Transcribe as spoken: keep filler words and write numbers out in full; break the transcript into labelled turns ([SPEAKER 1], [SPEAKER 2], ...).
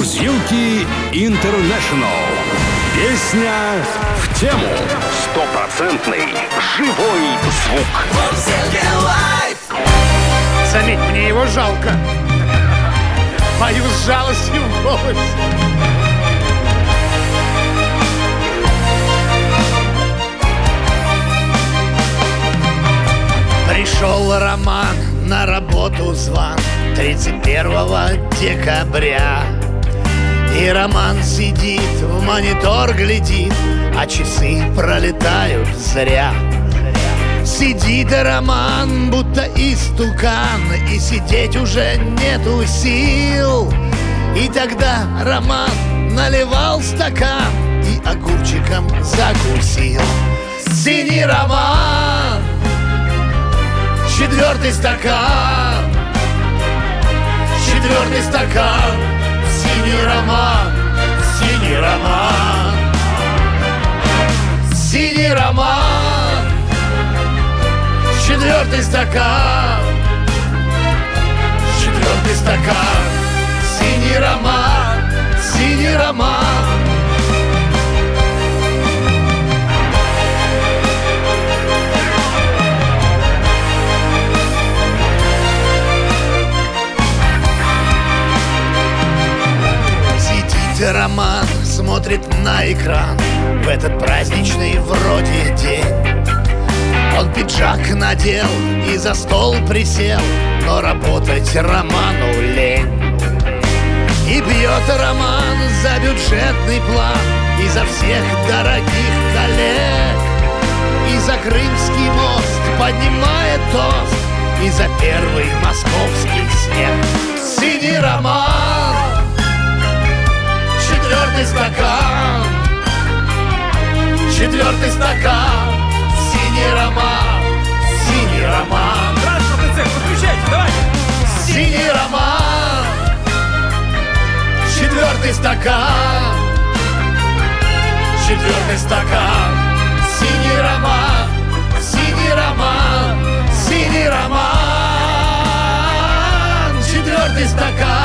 [SPEAKER 1] Мурзилки Интернешнл. Песня в тему. Стопроцентный живой звук.
[SPEAKER 2] Мурзилки лайф.
[SPEAKER 3] Заметь, мне его жалко. Пою с жалостью в голосе. Пришел Роман на работу зван тридцать первого декабря. И Роман сидит, в монитор глядит, а часы пролетают зря. Сидит Роман, будто истукан, и сидеть уже нету сил. И тогда Роман наливал стакан и огурчиком закусил. Синий Роман, четвертый стакан, четвертый стакан. Синий Роман, синий Роман, синий Роман, четвертый стакан, четвертый стакан. Синий Роман, синий Роман. Роман смотрит на экран в этот праздничный вроде день. Он пиджак надел и за стол присел, но работать Роману лень. И бьет Роман за бюджетный план, и за всех дорогих коллег, и за Крымский мост поднимает тост, и за первый московский снег. Синий Роман, четвертый стакан, четвертый стакан. Синий Роман, синий Роман.
[SPEAKER 4] Транспортный цех, подключайте, давайте.
[SPEAKER 3] Синий Роман, четвертый стакан, четвертый стакан. Синий Роман, синий Роман, синий Роман. Четвертый стакан.